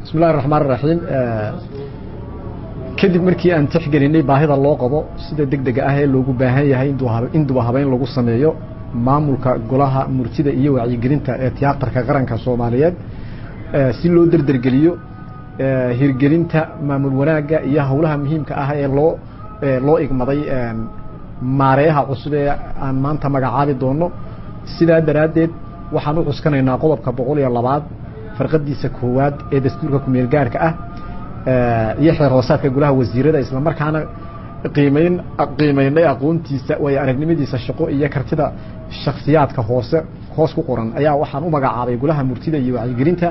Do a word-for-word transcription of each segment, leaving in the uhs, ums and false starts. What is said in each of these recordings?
بسم الله الرحمن الرحيم kadib markii aan tixgelinay baahida loo qabo sida degdega ah ee loogu baahan yahay in duba habeyn lagu sameeyo maamulka golaha murtida iyo wacyigelinta ee tiyaatarka qaranka Soomaaliyeed si loo dardargeliyo hirgelinta maamul wanaaga iyo hawlaha muhiimka ah ee loo loo igmaday maareeyaha cusub ee aan maanta magacaabi doono sidaa daraadeed waxaan u cuskanaynaa qodobka boqol iyo laba farqadiisa koowaad ee dastuurka ku meel gaarka ah iyo xeer hoosaadka golaha wasiirada isla markaana qiimeyn qiimeynay aqoontiisa way aragnimadiisa shaqo iyo kartida shakhsiyaadka hoose hoos ku qoran ayaa waxaan u magacaabay golaha murtida iyo wacyigelinta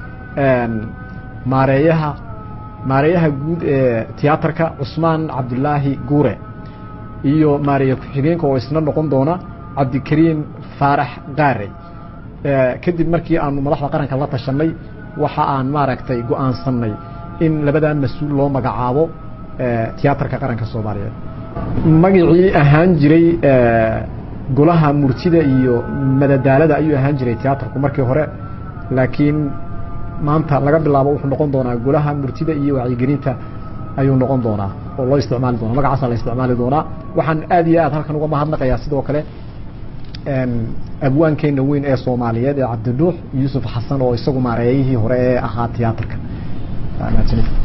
maareeyaha maareeyaha guud ee tiyaatarka Cusmaan Cabdullaahi Guure iyo maareeyo ku-xigeenka oo isna noqon doona Cabdikariin Faarax Qaare kadib markii aan madaxda qaranka la tashanay waxa aan maaragtay go'aansanay in labadan mas'uul loo magacaabo tiyaatarka qaranka Soomaaliyeed magacii ahaan jiray golaha murtida iyo madadaalada ayuu ahaan jiray tiyaatarku markii hore laakiin maanta laga bilaabo wuxuu noqon doonaa golaha murtida iyo wacyigelinta ayuu noqon doonaa oo loo isticmaali doono magacaas la isticmaali doonaa waxaan aad iyo aad halkan uga mahadnaqayaa sidoo kale een abwaankeena weyn ee Soomaaliyeed ee Cabdiduux Yuusuf Xasan oo isagu maareeyay hore ee ahaa tiyaatarka